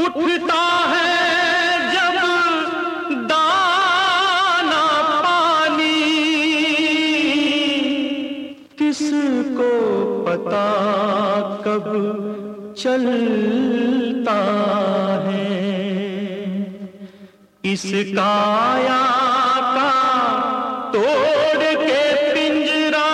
उठता है जब दाना पानी, किसको पता कब चलता है। इस काया का तोड़ के पिंजरा,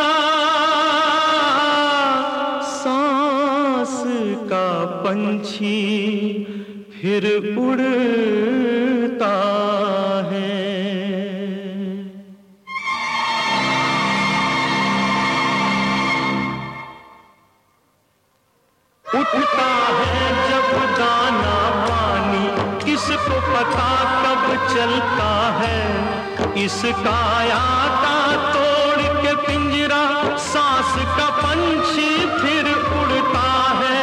सांस का पंछी फिर उड़ता है। उठता है जब दाना पानी, किसको पता कब चलता है। इस काया का तोड़ के पिंजरा, सांस का पंछी फिर उड़ता है।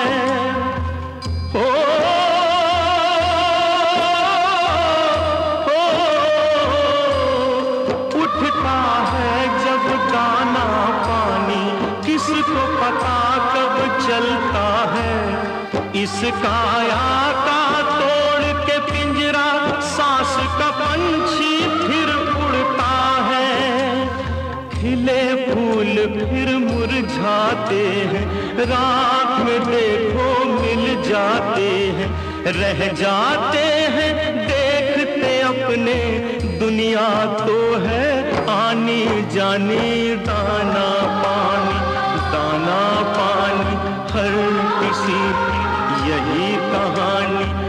उठता है जब दाना पानी, किसको पता कब चलता है। इस काया का तोड़ के पिंजरा, सांस का पंछी फिर उड़ता है। खिले फूल फिर मुरझाते हैं, रात में देखो मिल जाते हैं। रह जाते हैं देखते अपने, दुनिया तो है आनी जानी। दाना पानी दाना पानी, हर किसी की यही कहानी।